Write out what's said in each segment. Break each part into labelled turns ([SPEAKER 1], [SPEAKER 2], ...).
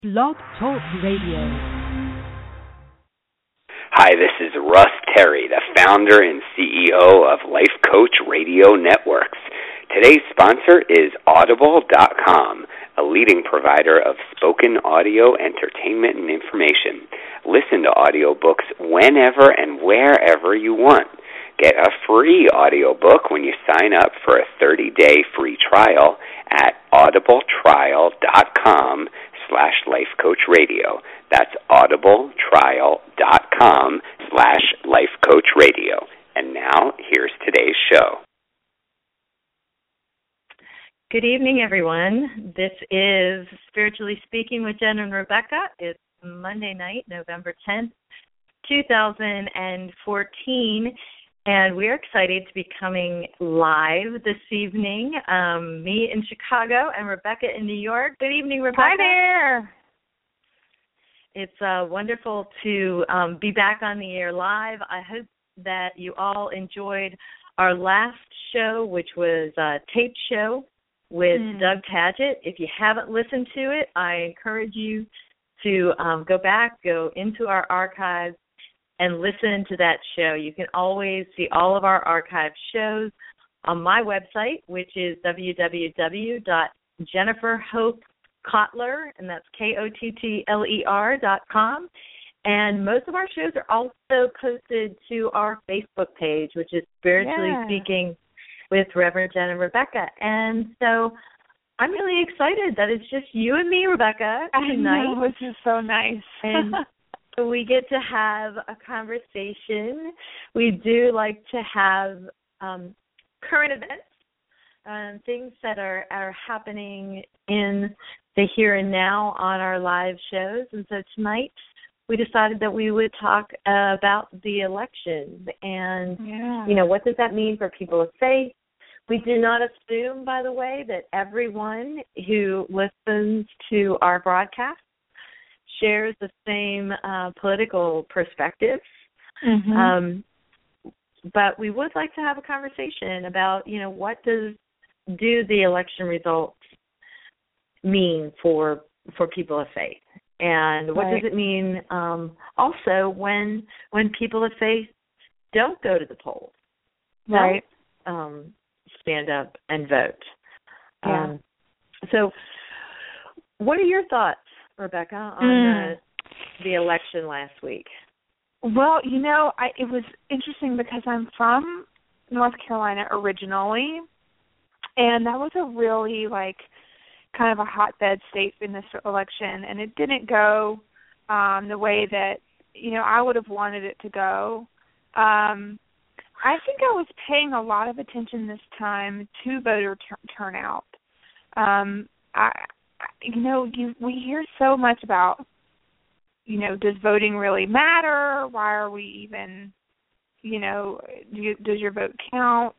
[SPEAKER 1] Blog Talk Radio.
[SPEAKER 2] Hi, this is Russ Terry, the founder and CEO of Life Coach Radio Networks. Today's sponsor is Audible.com, a leading provider of spoken audio entertainment and information. Listen to audiobooks whenever and wherever you want. Get a free audiobook when you sign up for a 30-day free trial at audibletrial.com/lifecoachradio. That's audibletrial.com/lifecoachradio. And now, here's today's show.
[SPEAKER 3] Good evening, everyone. This is Spiritually Speaking with Jen and Rebecca. It's Monday night, November 10th, 2014. And we're excited to be coming live this evening. Me in Chicago and Rebecca in New York. Good evening, Rebecca.
[SPEAKER 4] Hi there.
[SPEAKER 3] It's wonderful to be back on the air live. I hope that you all enjoyed our last show, which was a taped show with Doug Padgett. If you haven't listened to it, I encourage you to go into our archives and listen to that show. You can always see all of our archive shows on my website, which is www.jenniferhopekotler, and that's KOTTLER.com. And most of our shows are also posted to our Facebook page, which is Spiritually Speaking with Reverend Jen and Rebecca. And so I'm really excited that it's just you and me, Rebecca, tonight.
[SPEAKER 4] I know, which is so nice.
[SPEAKER 3] And we get to have a conversation. We do like to have current events, things that are happening in the here and now on our live shows. And so tonight we decided that we would talk about the election and, what does that mean for people of faith? We do not assume, by the way, that everyone who listens to our broadcast shares the same political perspectives. But we would like to have a conversation about, what do the election results mean for people of faith? And what does it mean also when people of faith don't go to the polls?
[SPEAKER 4] Right.
[SPEAKER 3] Don't stand up and vote.
[SPEAKER 4] Yeah.
[SPEAKER 3] So what are your thoughts, Rebecca, on the election last week?
[SPEAKER 4] Well, it was interesting because I'm from North Carolina originally, and that was a really, kind of a hotbed state in this election, and it didn't go the way that, I would have wanted it to go. I think I was paying a lot of attention this time to voter turnout. We hear so much about, does voting really matter? Why are we even, does your vote count?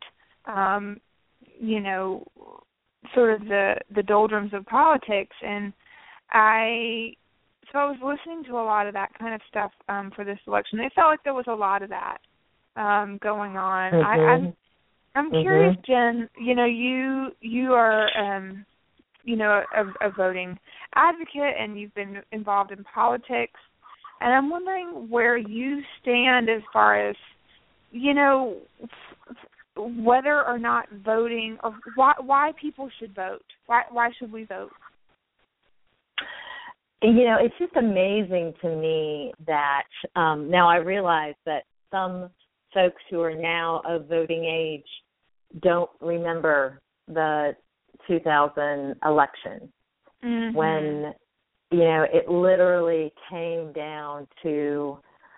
[SPEAKER 4] Sort of the doldrums of politics. And I was listening to a lot of that kind of stuff for this election. It felt like there was a lot of that going on. I'm curious, Jen, you are, a voting advocate, and you've been involved in politics, and I'm wondering where you stand as far as, whether or not voting, or why people should vote. Why should we vote?
[SPEAKER 3] It's just amazing to me that now I realize that some folks who are now of voting age don't remember the 2000 election when, it literally came down to,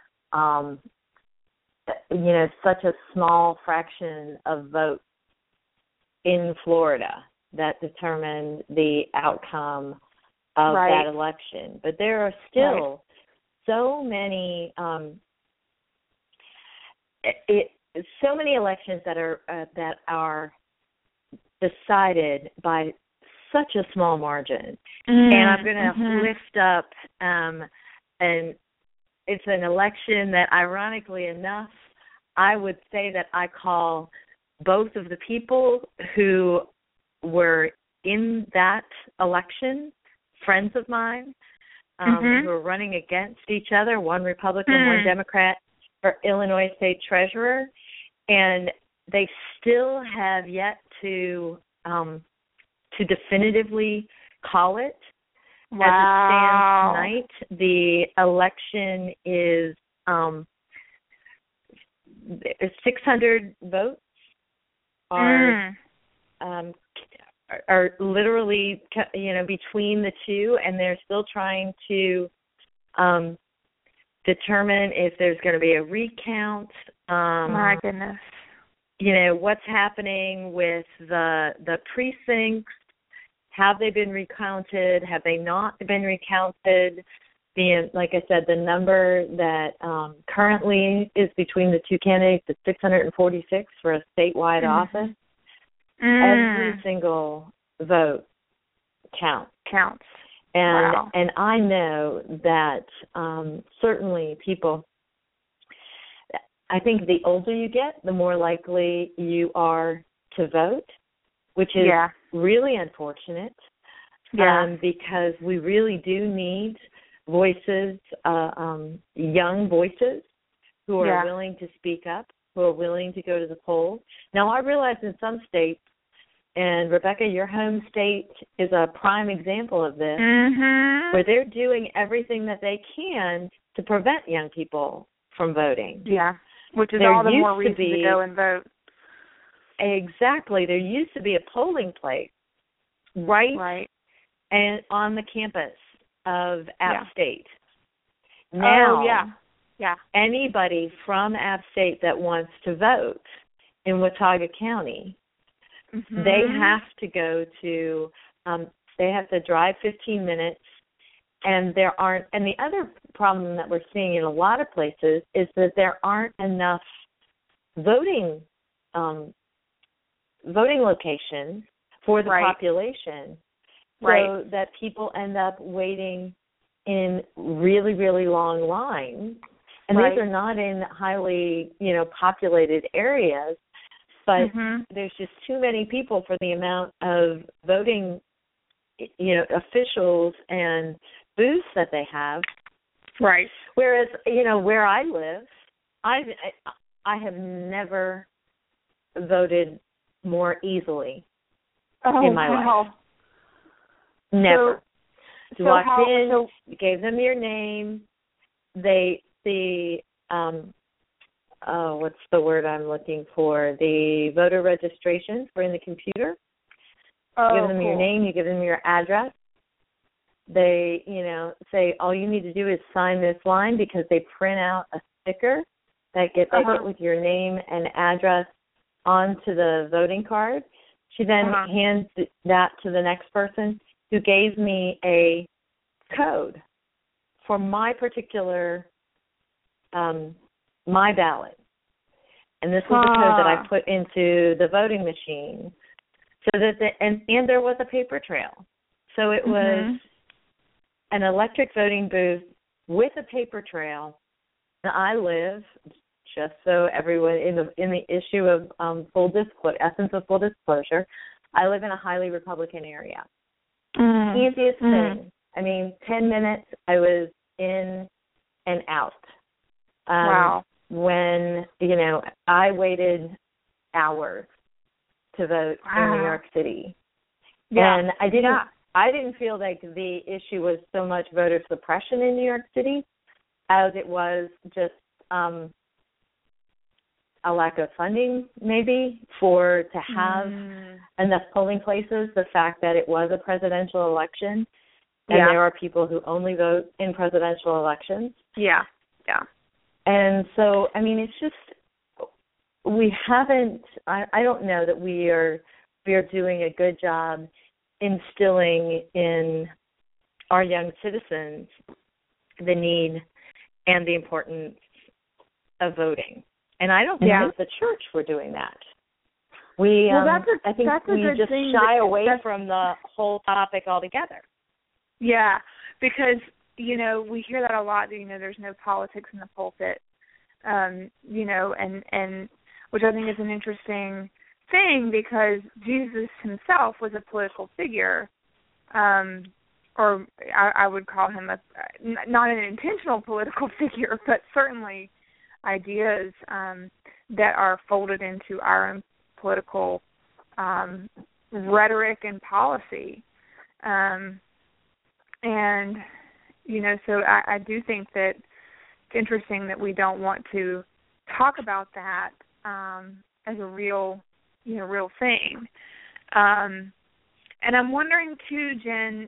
[SPEAKER 3] such a small fraction of votes in Florida that determined the outcome of that election. But there are still so many elections that are decided by such a small margin. And I'm going to lift up, and it's an election that, ironically enough, I would say that I call both of the people who were in that election friends of mine. who are running against each other, one Republican, one Democrat, for Illinois State Treasurer, and they still have yet to definitively call it.
[SPEAKER 4] Wow.
[SPEAKER 3] As it stands tonight, the election is 600 votes are literally, between the two, and they're still trying to determine if there's going to be a recount.
[SPEAKER 4] My goodness.
[SPEAKER 3] What's happening with the precincts. Have they been recounted? Have they not been recounted? Like I said, the number that currently is between the two candidates is 646 for a statewide office. Every single vote counts. And I know that certainly people, I think the older you get, the more likely you are to vote, which is really unfortunate because we really do need voices, young voices who are willing to speak up, who are willing to go to the polls. Now, I realize in some states, and Rebecca, your home state is a prime example of this, where they're doing everything that they can to prevent young people from voting.
[SPEAKER 4] Yeah, which is all the more reason to go and vote.
[SPEAKER 3] Exactly. There used to be a polling place right and on the campus of App State. Now, anybody from App State that wants to vote in Watauga County, they have to go to, they have to drive 15 minutes, and the other problem that we're seeing in a lot of places is that there aren't enough voting locations for the population, so that people end up waiting in really, really long lines. And these are not in highly, populated areas, but there's just too many people for the amount of voting, officials and booths that they have.
[SPEAKER 4] Right.
[SPEAKER 3] Whereas, where I live, I have never voted more easily in my life. Never. You walked in, you gave them your name. What's the word I'm looking for? The voter registrations were in the computer. You give them your name, you give them your address. They, say all you need to do is sign this line, because they print out a sticker that gets with your name and address onto the voting card. She then hands that to the next person, who gave me a code for my particular, my ballot. And this was the code that I put into the voting machine. So that and there was a paper trail. So it was an electric voting booth with a paper trail. And I live, just so everyone in the issue of full disclosure, I live in a highly Republican area. Easiest thing. 10 minutes, I was in and out. When, I waited hours to vote in New York City. And I didn't feel like the issue was so much voter suppression in New York City as it was just a lack of funding, maybe, to have enough polling places. The fact that it was a presidential election, and there are people who only vote in presidential elections. And so, it's just, we haven't, I don't know that we are doing a good job instilling in our young citizens the need and the importance of voting. And I don't think as the church we're doing that. I think we just shy away from the whole topic altogether.
[SPEAKER 4] Yeah, because, we hear that a lot, there's no politics in the pulpit, and which I think is an interesting thing, because Jesus himself was a political figure, or I would call him not an intentional political figure, but certainly ideas that are folded into our own political rhetoric and policy. And, so I do think that it's interesting that we don't want to talk about that as a real thing. And I'm wondering too, Jen,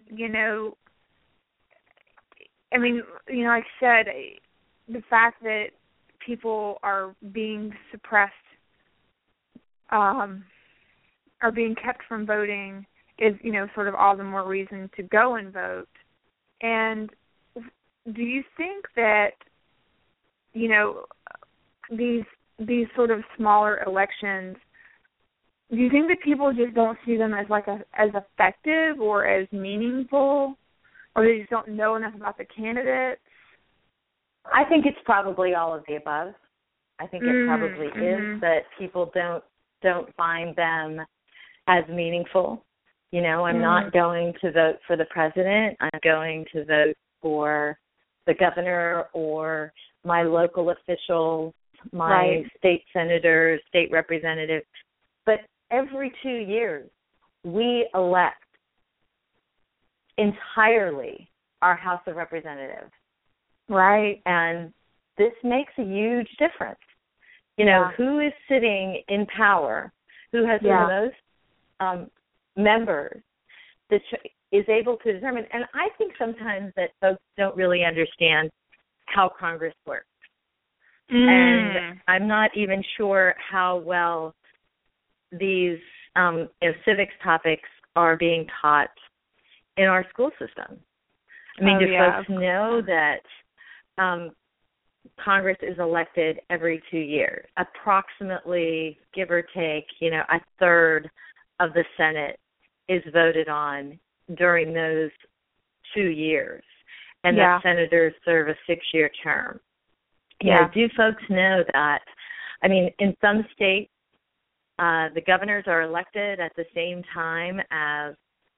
[SPEAKER 4] like I said, the fact that people are being suppressed, are being kept from voting is, sort of all the more reason to go and vote. And do you think that, these sort of smaller elections, do you think that people just don't see them as as effective or as meaningful, or they just don't know enough about the candidates?
[SPEAKER 5] I think it's probably all of the above. I think it probably is that people don't find them as meaningful. I'm not going to vote for the president. I'm going to vote for the governor or my local official, my state senator, state representative. But every 2 years, we elect entirely our House of Representatives.
[SPEAKER 4] Right.
[SPEAKER 5] And this makes a huge difference. Who is sitting in power, who has the most members, that is able to determine. And I think sometimes that folks don't really understand how Congress works. And I'm not even sure how well these civics topics are being taught in our school system. I mean, do folks know that Congress is elected every 2 years? Approximately, give or take, a third of the Senate is voted on during those 2 years. And the senators serve a 6-year term. Do folks know that? I mean, in some states, the governors are elected at the same time as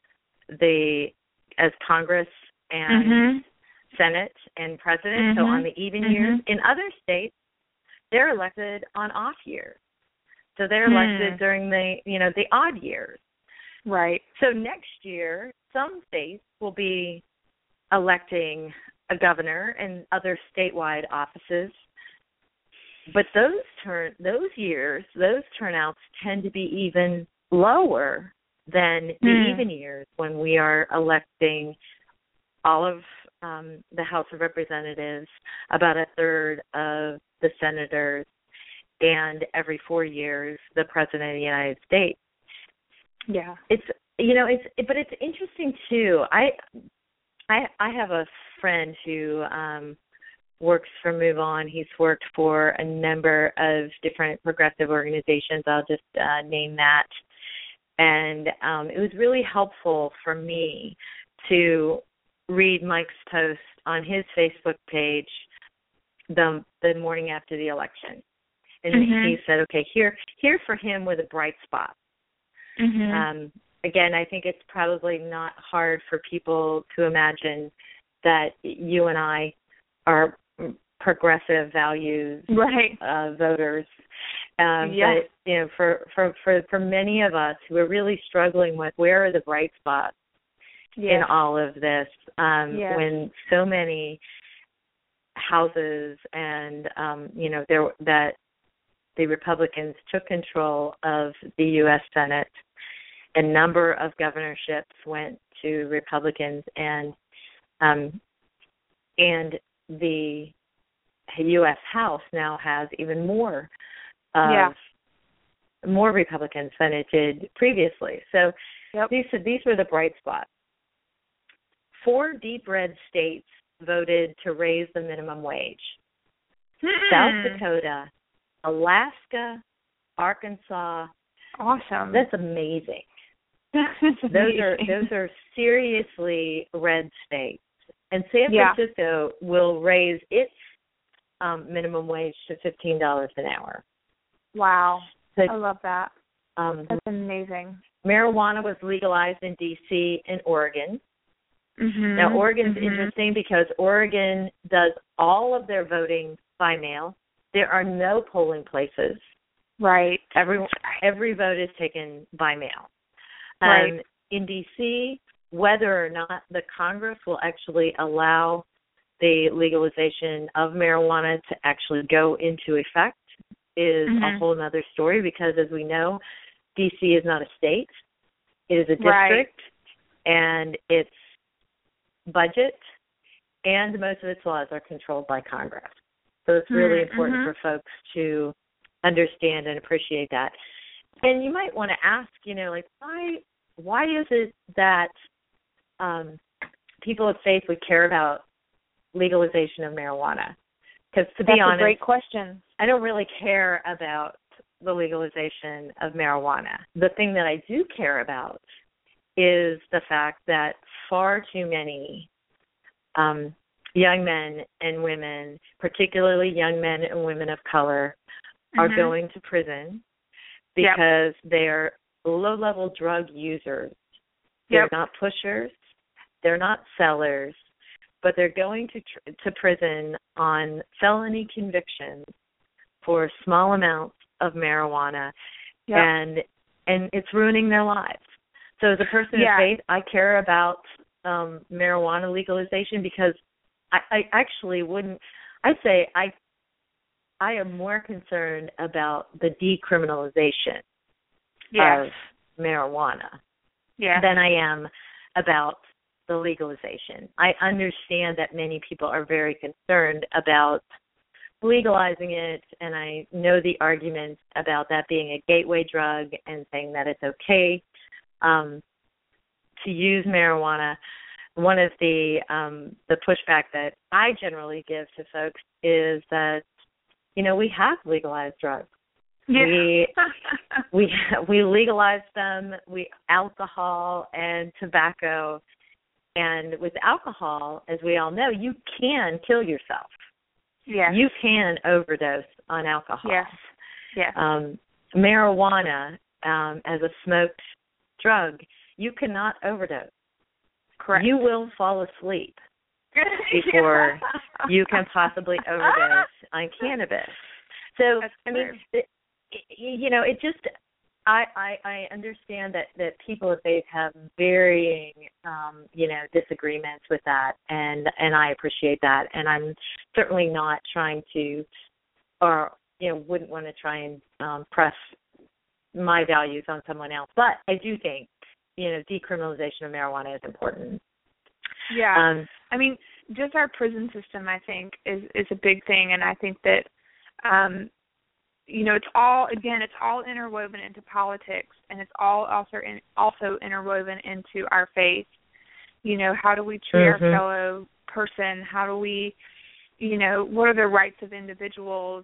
[SPEAKER 5] Congress and Senate and President, so on the even years. In other states, they're elected on off years. So they're elected during the odd years.
[SPEAKER 4] Right.
[SPEAKER 5] So next year, some states will be electing a governor and other statewide offices. But those turnouts tend to be even lower than the even years when we are electing all of the House of Representatives, about a third of the senators, and every 4 years the President of the United States.
[SPEAKER 4] Yeah,
[SPEAKER 5] but it's interesting too. I have a friend who works for Move On. He's worked for a number of different progressive organizations. I'll just name that. And it was really helpful for me to read Mike's post on his Facebook page the morning after the election. And he said, okay, here for him were the bright spots. Again, I think it's probably not hard for people to imagine that you and I are progressive values voters. But for many of us who are really struggling with where are the bright spots in all of this, when so many houses and that the Republicans took control of the U.S. Senate, a number of governorships went to Republicans, and the U.S. House now has even more Republicans than it did previously. So these were the bright spots. 4 deep red states voted to raise the minimum wage. South Dakota, Alaska, Arkansas.
[SPEAKER 4] Awesome.
[SPEAKER 5] That's amazing. Those are seriously red states. And San Francisco will raise its minimum wage to $15 an hour.
[SPEAKER 4] Wow.
[SPEAKER 5] So,
[SPEAKER 4] I love that. That's amazing.
[SPEAKER 5] Marijuana was legalized in D.C. and Oregon.
[SPEAKER 3] Now, Oregon's interesting because Oregon does all of their voting by mail. There are no polling places.
[SPEAKER 4] Right.
[SPEAKER 3] Every vote is taken by mail.
[SPEAKER 4] Right.
[SPEAKER 3] In D.C., whether or not the Congress will actually allow the legalization of marijuana to actually go into effect is a whole other story because, as we know, D.C. is not a state. It is a district, and its budget and most of its laws are controlled by Congress. So it's really important for folks to understand and appreciate that. And you might want to ask, why is it that people of faith would care about legalization of marijuana? Because to be honest,
[SPEAKER 4] that's a great question.
[SPEAKER 3] I don't really care about the legalization of marijuana. The thing that I do care about is the fact that far too many young men and women, particularly young men and women of color, are going to prison because they're low-level drug users. They're not pushers. They're not sellers. But they're going to prison on felony convictions for small amounts of marijuana, and it's ruining their lives. So as a person of faith, I care about marijuana legalization because I actually wouldn't. I'd say I am more concerned about the decriminalization of marijuana than I am about the legalization. I understand that many people are very concerned about legalizing it, and I know the arguments about that being a gateway drug and saying that it's okay to use marijuana. One of the pushback that I generally give to folks is that, we have legalized drugs. Yeah. We legalized them. Alcohol and tobacco. And with alcohol, as we all know, you can kill yourself.
[SPEAKER 4] Yes.
[SPEAKER 3] You can overdose on alcohol.
[SPEAKER 4] Yes. Yes.
[SPEAKER 3] Marijuana, as a smoked drug, you cannot overdose.
[SPEAKER 4] Correct.
[SPEAKER 3] You will fall asleep before you can possibly overdose on cannabis. So, it just, I understand that people of faith have varying, disagreements with that, and I appreciate that. And I'm certainly not trying to, or, wouldn't want to try and press my values on someone else. But I do think, decriminalization of marijuana is important.
[SPEAKER 4] Yeah. Just our prison system, I think, is a big thing. And I think that, it's all interwoven into politics, and it's all also interwoven into our faith. How do we treat our fellow person? How do we, what are the rights of individuals,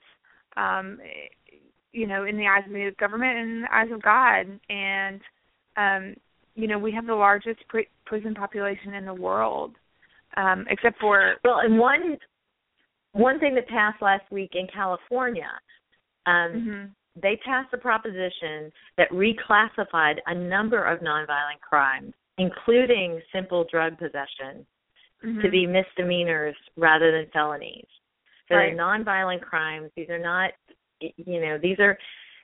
[SPEAKER 4] in the eyes of the government and in the eyes of God? And, we have the largest prison population in the world, except for...
[SPEAKER 3] Well, and one thing that passed last week in California, they passed a proposition that reclassified a number of nonviolent crimes, including simple drug possession, to be misdemeanors rather than felonies. So they're nonviolent crimes. These are not, these are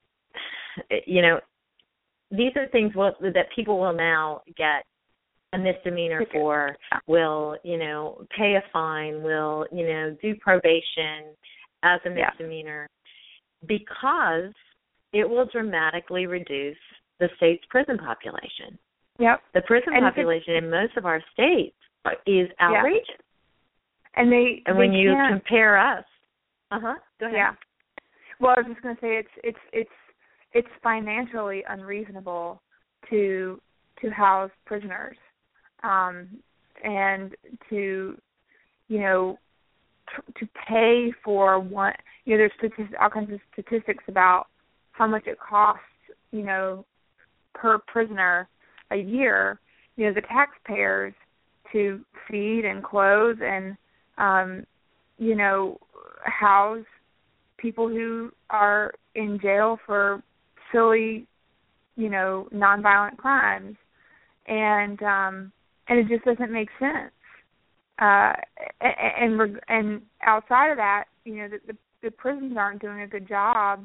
[SPEAKER 3] things that people will now get a misdemeanor for, will, pay a fine, will, do probation as a misdemeanor, because it will dramatically reduce the state's prison population.
[SPEAKER 4] Yep.
[SPEAKER 3] The prison population in most of our states is outrageous.
[SPEAKER 4] Yeah. And
[SPEAKER 3] when you compare us, go ahead.
[SPEAKER 4] Yeah. Well, I was just going to say it's financially unreasonable to house prisoners, and to to pay for one. There's all kinds of statistics about how much it costs, per prisoner a year. The taxpayers to feed and clothe and house people who are in jail for silly, nonviolent crimes, and it just doesn't make sense. And outside of that, the prisons aren't doing a good job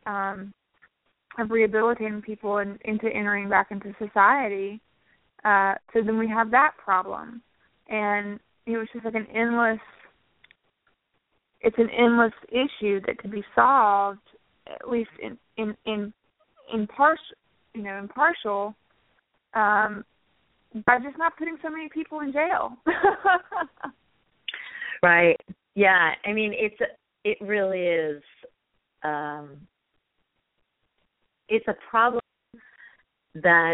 [SPEAKER 4] of rehabilitating people into entering back into society. So then we have that problem, and it's just like an endless issue that could be solved, at least in partial, by just not putting so many people in jail.
[SPEAKER 5] Right. Yeah. I mean, it really is. It's a problem that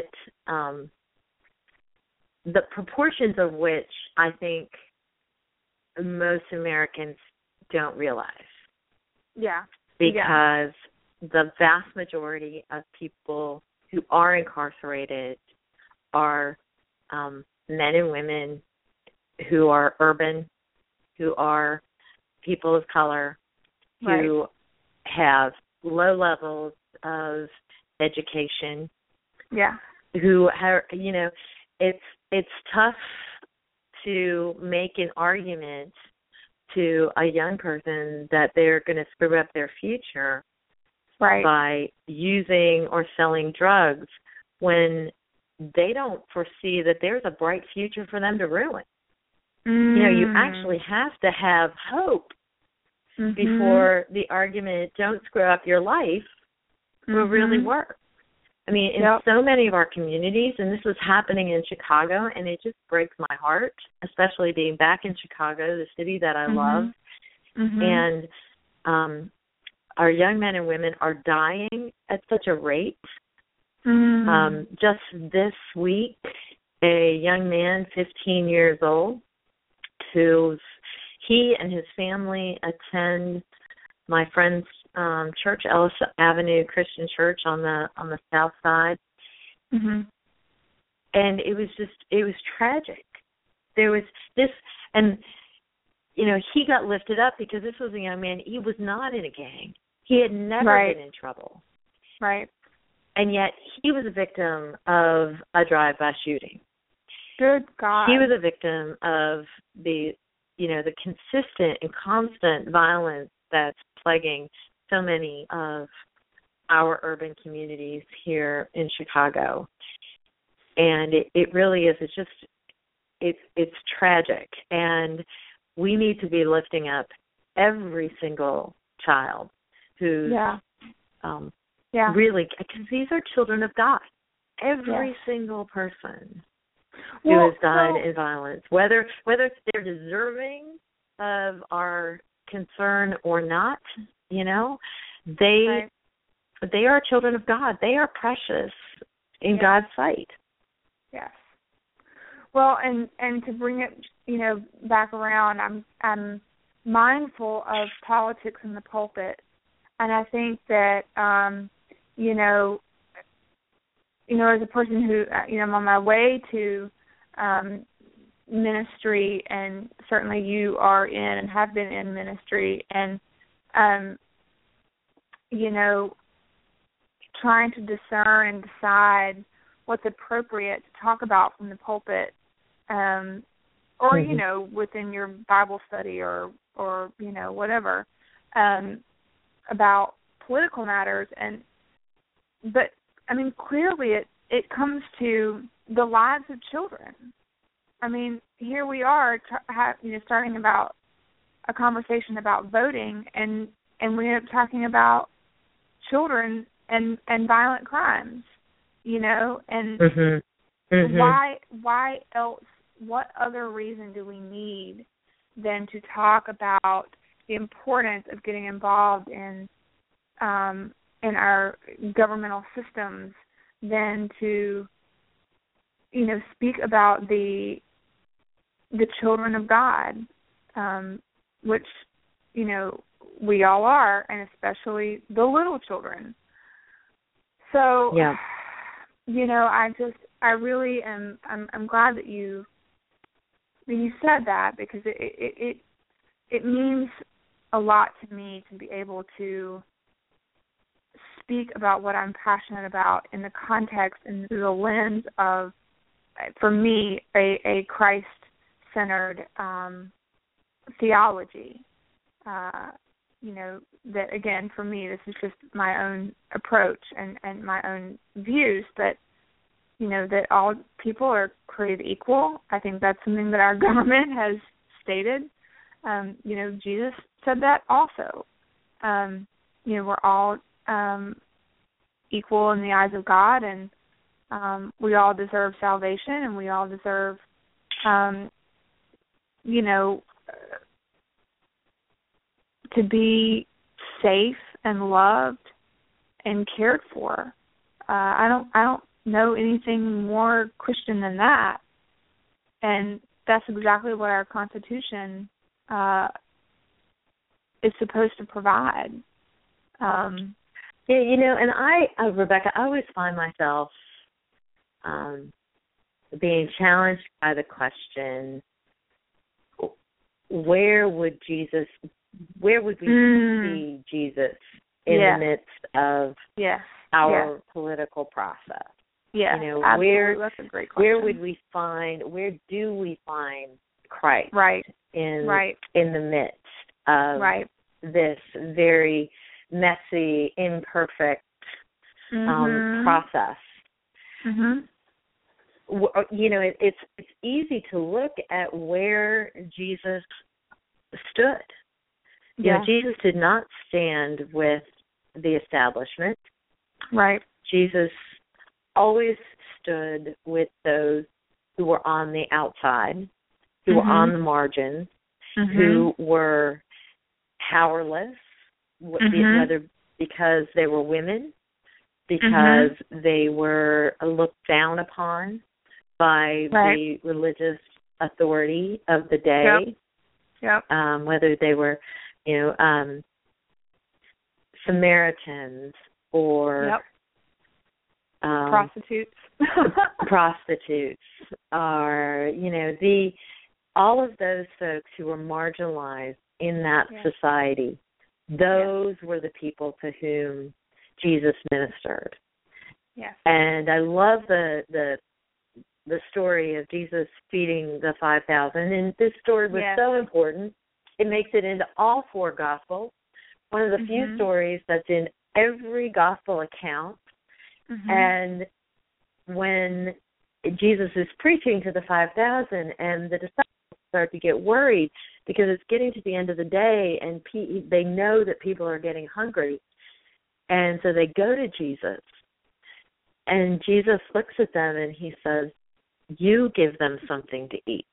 [SPEAKER 5] the proportions of which I think most Americans don't realize.
[SPEAKER 4] Yeah.
[SPEAKER 5] Because the vast majority of people who are incarcerated are men and women who are urban, who are people of color, who have low levels of education.
[SPEAKER 4] Yeah.
[SPEAKER 5] Who are, it's tough to make an argument to a young person that they're going to screw up their future by using or selling drugs when they don't foresee that there's a bright future for them to ruin. You actually have to have hope before the argument, don't screw up your life, will really work. I mean, in so many of our communities, and this was happening in Chicago, and it just breaks my heart, especially being back in Chicago, the city that I love. And our young men and women are dying at such a rate. Just this week, a young man, 15 years old, he and his family attend my friend's church, Ellis Avenue Christian Church on the south side. And it was tragic. There was this, and he got lifted up because this was a young man. He was not in a gang. He had never been in trouble. And yet he was a victim of a drive-by shooting.
[SPEAKER 4] Good God.
[SPEAKER 5] He was a victim of the consistent and constant violence that's plaguing so many of our urban communities here in Chicago. And it really is, it's tragic. And we need to be lifting up every single child who's really, because these are children of God. Every single person who has died in violence, whether they're deserving of our concern or not, they are children of God. They are precious in God's sight.
[SPEAKER 4] Yes. Well, and to bring it, back around, I'm mindful of politics in the pulpit, and I think that, as a person who, I'm on my way to ministry, and certainly you are in and have been in ministry, and, trying to discern and decide what's appropriate to talk about from the pulpit, or, within your Bible study or whatever, about political matters. But I mean, clearly it comes to the lives of children. I mean, here we are, starting about a conversation about voting, and we end up talking about children and violent crimes, and why else? What other reason do we need than to talk about the importance of getting involved in our governmental systems than to, speak about the children of God, which, we all are, and especially the little children. So, I really am. I'm glad that you said that, because it means a lot to me to be able to speak about what I'm passionate about in the context and through the lens of for me, a Christ-centered theology. That again, for me, this is just my own approach and my own views, but that all people are created equal. I think that's something that our government has stated. Jesus said that also. We're all equal in the eyes of God, and we all deserve salvation, and we all deserve, to be safe and loved and cared for. I don't know anything more Christian than that, and that's exactly what our Constitution is supposed to provide.
[SPEAKER 5] And Rebecca, I always find myself being challenged by the question, where would we see Jesus in the midst of our political process?
[SPEAKER 4] Yeah, that's a great question.
[SPEAKER 5] Where do we find Christ in the midst of this very messy, imperfect process? It's easy to look at where Jesus stood. Jesus did not stand with the establishment.
[SPEAKER 4] Right.
[SPEAKER 5] Jesus always stood with those who were on the outside, who were on the margins, who were powerless, whether because they were women, because they were looked down upon by the religious authority of the day, whether they were, Samaritans or
[SPEAKER 4] prostitutes,
[SPEAKER 5] or all of those folks who were marginalized in that society. Those were the people to whom Jesus ministered.
[SPEAKER 4] Yes.
[SPEAKER 5] And I love the story of Jesus feeding the 5,000. And this story was so important. It makes it into all four Gospels. One of the few stories that's in every Gospel account. And when Jesus is preaching to the 5,000 and the disciples start to get worried because it's getting to the end of the day and they know that people are getting hungry. And so they go to Jesus. And Jesus looks at them and he says, "You give them something to eat."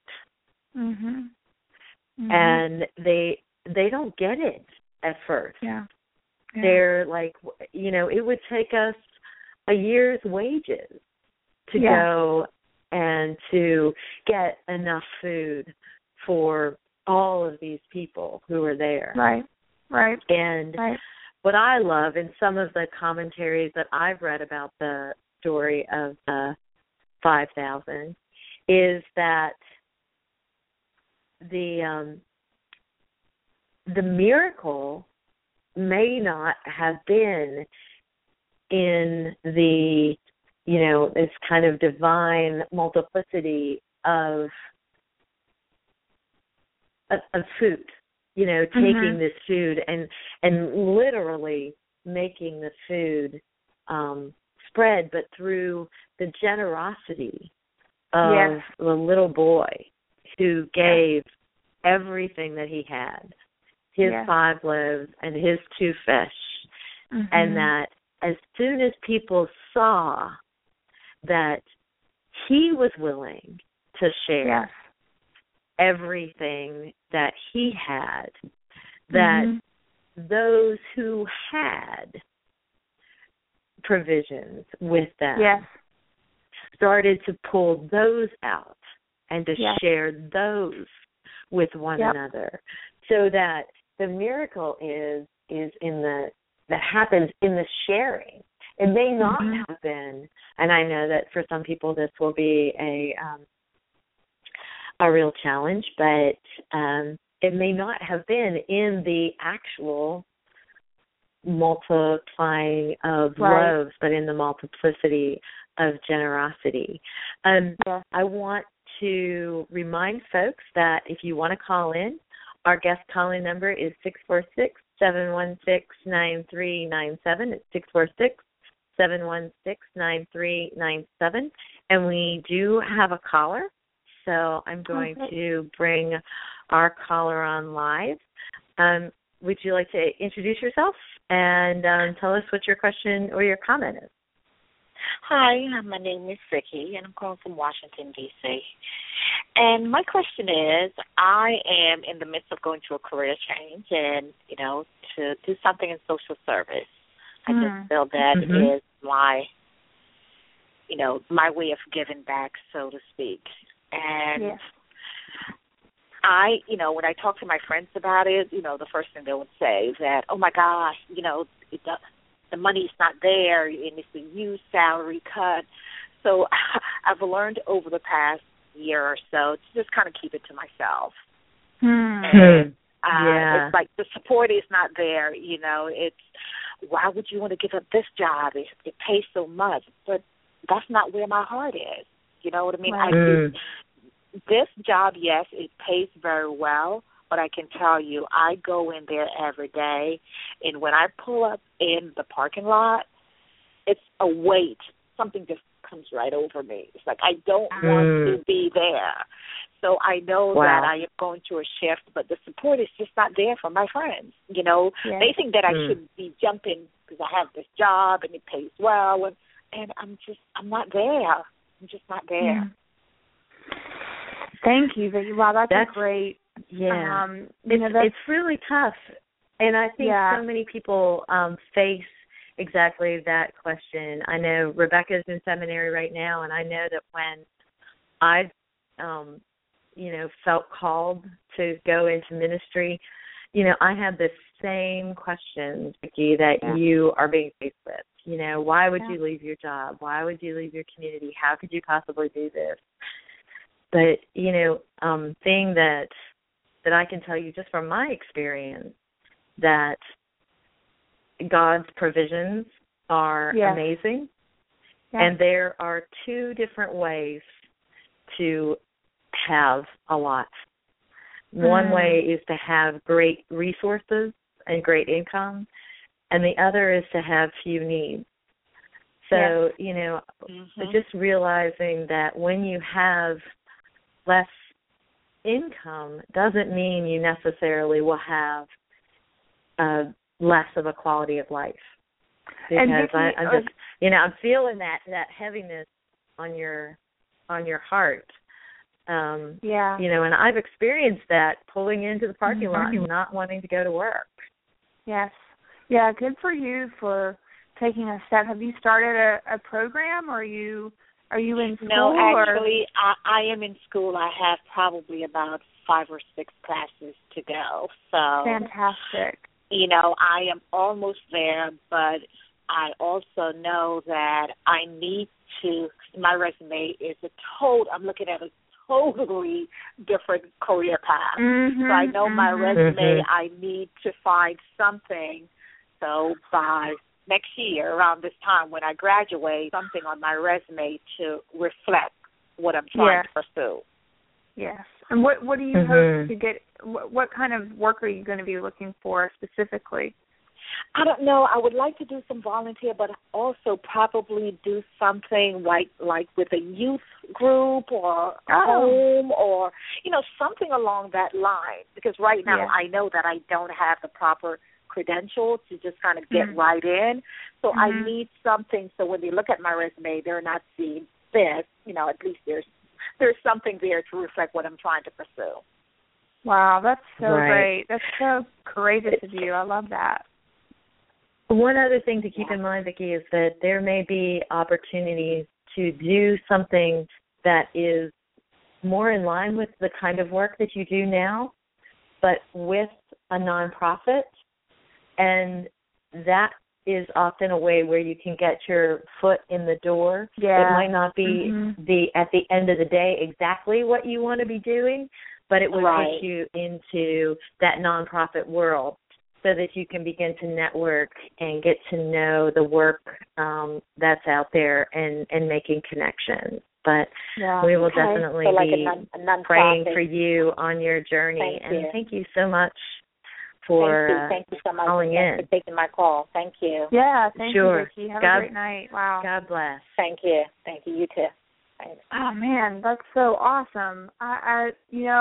[SPEAKER 5] And they don't get it at first. They're like, it would take us a year's wages to go and to get enough food for all of these people who are there. And what I love in some of the commentaries that I've read about the story of the 5,000 is that the miracle may not have been in the, this kind of divine multiplicity of food, taking this food and literally making the food spread, but through the generosity of the little boy who gave everything that he had, his 5 loaves and his 2 fish, and that as soon as people saw that he was willing to share everything that he had, that those who had provisions with them started to pull those out and to share those with one another, so that the miracle is in that happens in the sharing. It may not have been, and I know that for some people this will be a real challenge, but it may not have been in the actual multiplying of loaves, but in the multiplicity of generosity. I want to remind folks that if you want to call in, our guest call-in number is 646-716-9397. It's 646-716-9397. And we do have a caller, so I'm going to bring our caller on live. Would you like to introduce yourself and tell us what your question or your comment is?
[SPEAKER 6] Hi, my name is Vicky, and I'm calling from Washington, D.C. And my question is, I am in the midst of going through a career change and, to do something in social service. I just feel that is my, my way of giving back, so to speak. And when I talk to my friends about it, the first thing they would say is that, oh, my gosh, the money's not there, and it's a huge salary cut. So I've learned over the past year or so to just kind of keep it to myself. And, it's like the support is not there. It's, why would you want to give up this job? It pays so much. But that's not where my heart is. You know what I mean?
[SPEAKER 5] Right.
[SPEAKER 6] This job, yes, it pays very well, but I can tell you, I go in there every day, and when I pull up in the parking lot, it's a weight. Something just comes right over me. It's like I don't want to be there. So I know that I am going through a shift, but the support is just not there from my friends. They think that I should be jumping because I have this job and it pays well, and I'm not there. I'm just not there.
[SPEAKER 4] Thank you, Vicky. Wow, that's great.
[SPEAKER 5] Yeah, it's really tough, and I think so many people face exactly that question. I know Rebecca's in seminary right now, and I know that when I, felt called to go into ministry, I had the same questions, Vicky, that you are being faced with. Why would you leave your job? Why would you leave your community? How could you possibly do this? But, thing that I can tell you just from my experience, that God's provisions are amazing. And there are two different ways to have a lot. One way is to have great resources and great income, and the other is to have few needs. So, just realizing that when you have less income doesn't mean you necessarily will have less of a quality of life. Because I'm just, I'm feeling that heaviness on your heart. And I've experienced that pulling into the parking lot and not wanting to go to work.
[SPEAKER 4] Yes. Yeah, good for you for taking a step. Have you started a program, or are you in school?
[SPEAKER 6] No, actually, I am in school. I have probably about 5 or 6 classes to go. So
[SPEAKER 4] fantastic.
[SPEAKER 6] I am almost there, but I also know that I need to. My resume is I'm looking at a totally different career path. So I know my resume. I need to find something. So by next year, around this time when I graduate, something on my resume to reflect what I'm trying to pursue.
[SPEAKER 4] Yes. And what do you hope to get? What kind of work are you going to be looking for specifically?
[SPEAKER 6] I don't know. I would like to do some volunteer, but also probably do something like with a youth group or home or, something along that line. Because right now I know that I don't have the proper credentials to just kind of get right in. So I need something so when they look at my resume, they're not seeing this. At least there's something there to reflect what I'm trying to pursue.
[SPEAKER 4] Wow, that's so great. That's so courageous of you. I love that.
[SPEAKER 5] One other thing to keep in mind, Vicki, is that there may be opportunities to do something that is more in line with the kind of work that you do now, but with a nonprofit, and that is often a way where you can get your foot in the door.
[SPEAKER 4] Yeah.
[SPEAKER 5] It might not be at the end of the day exactly what you want to be doing, but it will push you into that nonprofit world. so that you can begin to network and get to know the work that's out there and making connections. But we will definitely
[SPEAKER 6] so like
[SPEAKER 5] be praying for you on your journey. Thank you so much for
[SPEAKER 6] thank you so much
[SPEAKER 5] calling in.
[SPEAKER 6] for taking my call. Thank you.
[SPEAKER 4] Yeah, thank
[SPEAKER 5] you,
[SPEAKER 4] Vicki. Have a great night. Wow.
[SPEAKER 5] God bless.
[SPEAKER 6] Thank you. Thank you. You too. Thanks.
[SPEAKER 4] Oh man, that's so awesome. I'm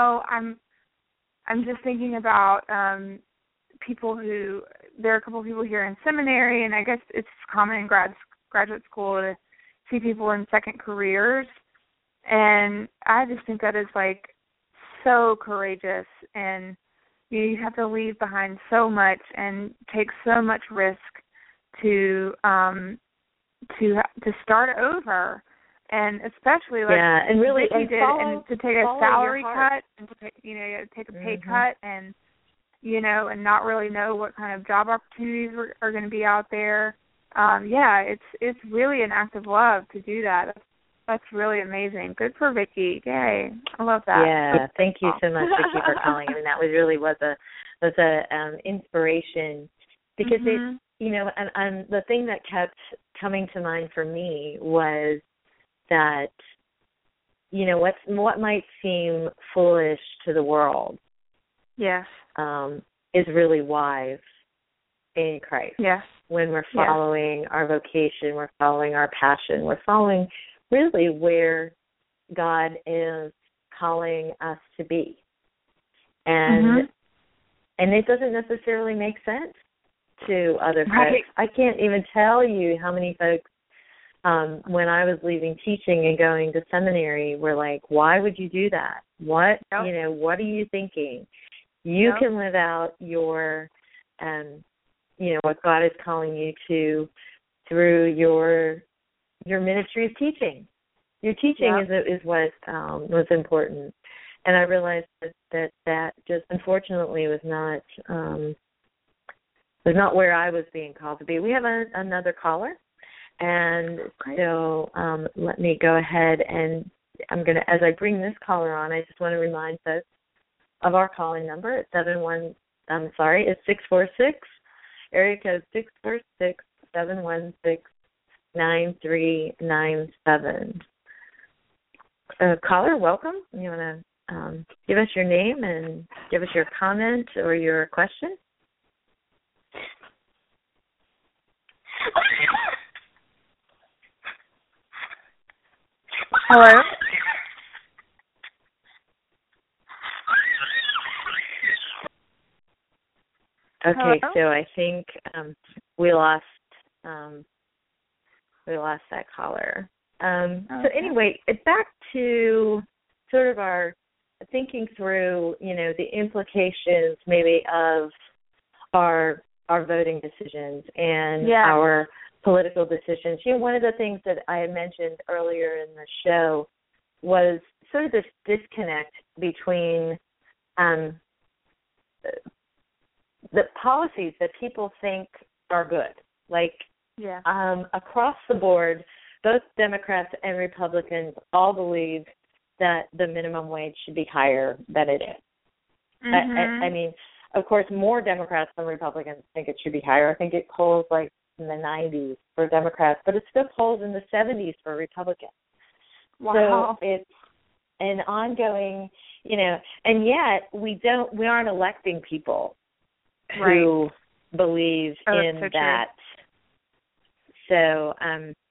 [SPEAKER 4] just thinking about people who, there are a couple of people here in seminary, and I guess it's common in graduate school to see people in second careers, and I just think that is like so courageous, and you have to leave behind so much and take so much risk to start over, and especially like
[SPEAKER 5] and really
[SPEAKER 4] and to take a salary cut and to take a pay cut and and not really know what kind of job opportunities are going to be out there. It's really an act of love to do that. That's really amazing. Good for Vicki. Yay. I love that.
[SPEAKER 5] Yeah, thank you so much, Vicki, for calling. I mean, that was a inspiration, because it, and the thing that kept coming to mind for me was that, what might seem foolish to the world,
[SPEAKER 4] yes,
[SPEAKER 5] is really wise in Christ.
[SPEAKER 4] Yes.
[SPEAKER 5] When we're following our vocation, we're following our passion, we're following really where God is calling us to be. And it doesn't necessarily make sense to other folks. I can't even tell you how many folks, when I was leaving teaching and going to seminary, were like, why would you do that? What, what are you thinking? You can live out your, what God is calling you to through your ministry of teaching. Your teaching is what was important. And I realized that just unfortunately was not where I was being called to be. We have another caller, and so let me go ahead, and I'm going to, as I bring this caller on, I just want to remind folks of our calling number. It's 646, area code 646-716-9397. Caller, welcome. You want to give us your name and give us your comment or your question?
[SPEAKER 4] Hello?
[SPEAKER 5] Okay,
[SPEAKER 4] Hello?
[SPEAKER 5] so I think we lost that caller. So anyway, back to sort of our thinking through, the implications maybe of our voting decisions and our political decisions. One of the things that I had mentioned earlier in the show was sort of this disconnect between the policies that people think are good. Like across the board, both Democrats and Republicans all believe that the minimum wage should be higher than it is. I mean, of course, more Democrats than Republicans think it should be higher. I think it polls like in the 90s for Democrats, but it still polls in the 70s for Republicans.
[SPEAKER 4] Wow.
[SPEAKER 5] So it's an ongoing, and yet we aren't electing people who believe in that. So,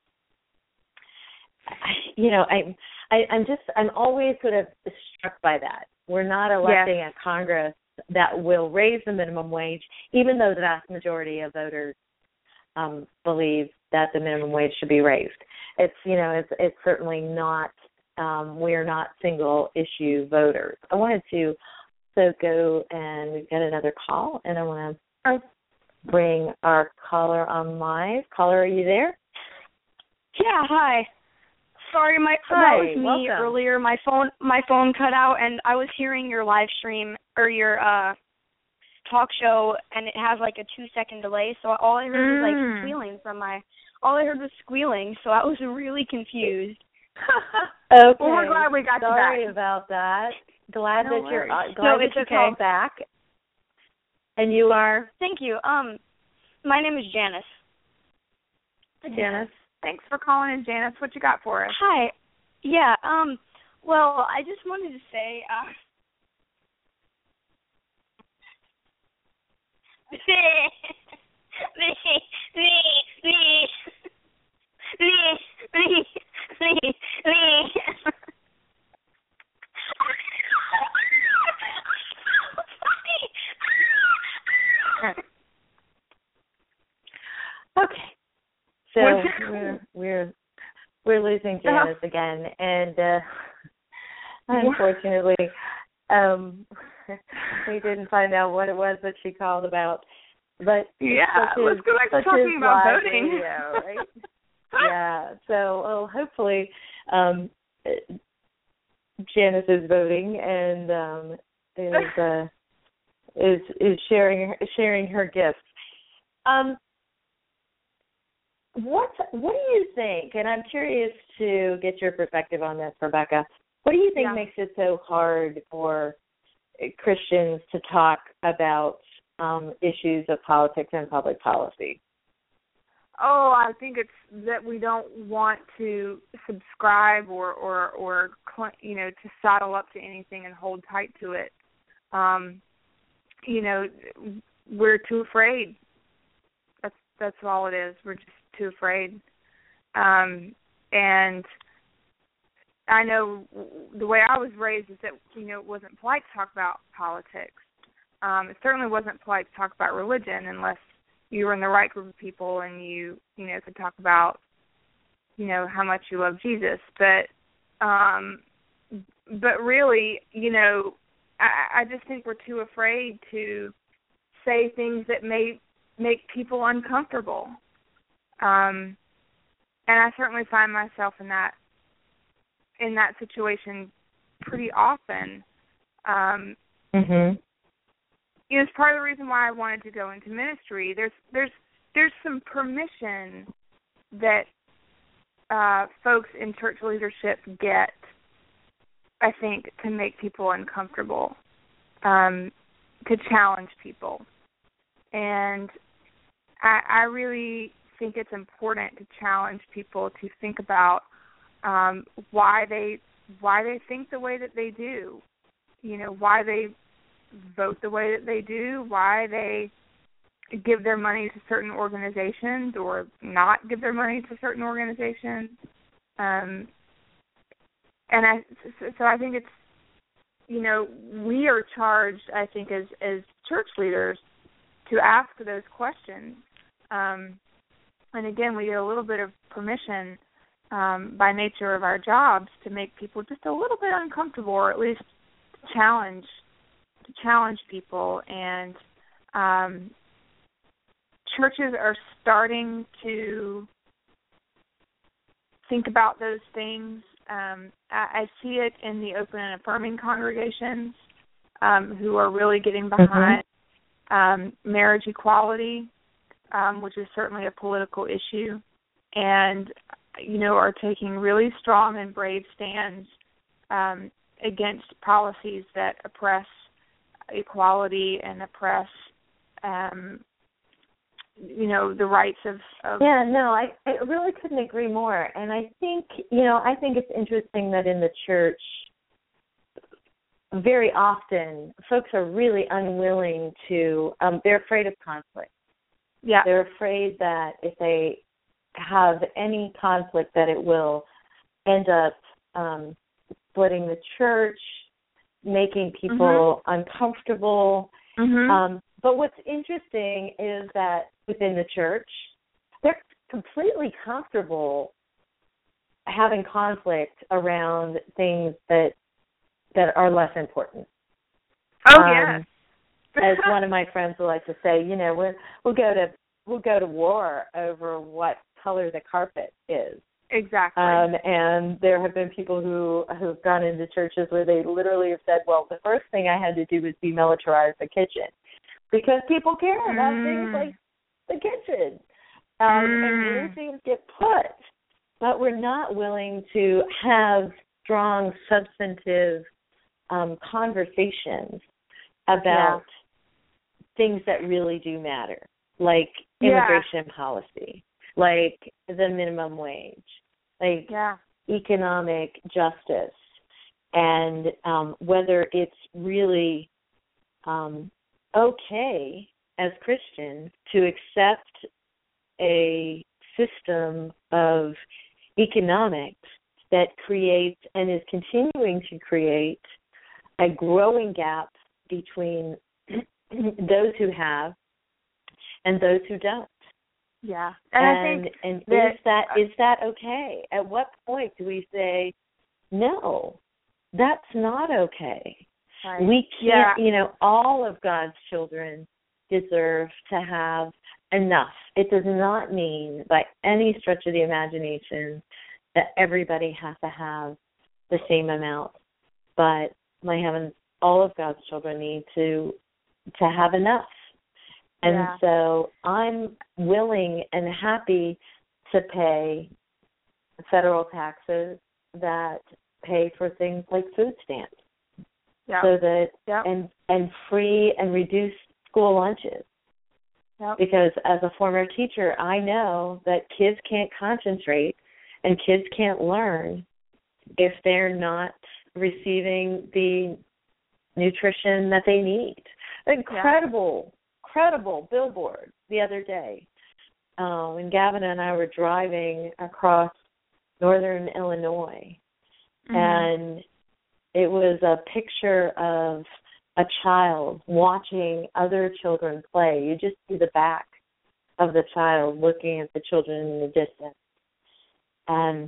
[SPEAKER 5] I'm always sort of struck by that. We're not electing a Congress that will raise the minimum wage, even though the vast majority of voters believe that the minimum wage should be raised. It's certainly not. We're not single issue voters. I wanted to go, and we've got another call, and I want to bring our caller on live. Caller, are you there?
[SPEAKER 7] Yeah, hi. Sorry, that was me.
[SPEAKER 5] Welcome.
[SPEAKER 7] Earlier. My phone cut out, and I was hearing your live stream or your talk show, and it has like a 2-second delay. So all I heard was like squealing So I was really confused.
[SPEAKER 5] Okay.
[SPEAKER 4] Well, we're glad we got you back.
[SPEAKER 5] Sorry about that. Glad that you called back. And you are?
[SPEAKER 7] Thank you. My name is Janice.
[SPEAKER 4] Hi, Janice. Thanks for calling in, Janice. What you got for us?
[SPEAKER 7] Hi. Yeah, well, I just wanted to say,
[SPEAKER 5] Okay. So we're losing Janice again, and unfortunately, we didn't find out what it was that she called about. But
[SPEAKER 4] let's go back to talking about voting.
[SPEAKER 5] Radio, right? Yeah. So hopefully, Janice is voting and is sharing her gifts. What do you think? And I'm curious to get your perspective on this, Rebecca. What do you think makes it so hard for Christians to talk about issues of politics and public policy?
[SPEAKER 4] Oh, I think it's that we don't want to subscribe or to saddle up to anything and hold tight to it. We're too afraid. That's all it is. We're just too afraid. And I know the way I was raised is that, it wasn't polite to talk about politics. It certainly wasn't polite to talk about religion unless you were in the right group of people and you could talk about, how much you love Jesus. But really, I just think we're too afraid to say things that may make people uncomfortable. And I certainly find myself in that situation pretty often. It's part of the reason why I wanted to go into ministry. There's some permission that folks in church leadership get, I think, to make people uncomfortable, to challenge people. And I really think it's important to challenge people to think about why they think the way that they do, why they vote the way that they do, why they give their money to certain organizations or not give their money to certain organizations. I think it's, we are charged, I think, as church leaders to ask those questions. And again, we get a little bit of permission by nature of our jobs to make people just a little bit uncomfortable, or at least challenge people. And churches are starting to think about those things. I see it in the open and affirming congregations who are really getting behind marriage equality, which is certainly a political issue, and, are taking really strong and brave stands against policies that oppress equality and oppress, the rights of...
[SPEAKER 5] Yeah, no, I really couldn't agree more. And I think, I think it's interesting that in the church, very often, folks are really unwilling to, they're afraid of conflict.
[SPEAKER 4] Yeah.
[SPEAKER 5] They're afraid that if they have any conflict that it will end up splitting the church, making people uncomfortable. But what's interesting is that within the church, they're completely comfortable having conflict around things that are less important.
[SPEAKER 4] Oh, yes.
[SPEAKER 5] As one of my friends would like to say, we'll go to war over what color the carpet is.
[SPEAKER 4] Exactly.
[SPEAKER 5] And there have been people who've gone into churches where they literally have said, well, the first thing I had to do was demilitarize the kitchen, because people care about things like the kitchen. And where things get put. But we're not willing to have strong, substantive conversations about things that really do matter, like immigration policy, like the minimum wage, like economic justice, and whether it's really okay as Christians to accept a system of economics that creates and is continuing to create a growing gap between those who have and those who don't.
[SPEAKER 4] Yeah.
[SPEAKER 5] And is that okay? At what point do we say, no, that's not okay?
[SPEAKER 4] Right.
[SPEAKER 5] We can't, all of God's children deserve to have enough. It does not mean by any stretch of the imagination that everybody has to have the same amount. But my heavens, all of God's children need to have enough. And so I'm willing and happy to pay federal taxes that pay for things like food stamps. So that and free and reduced school lunches. Because as a former teacher, I know that kids can't concentrate and kids can't learn if they're not receiving the nutrition that they need. Incredible billboard the other day when Gavin and I were driving across northern Illinois, and it was a picture of a child watching other children play. You just see the back of the child looking at the children in the distance, and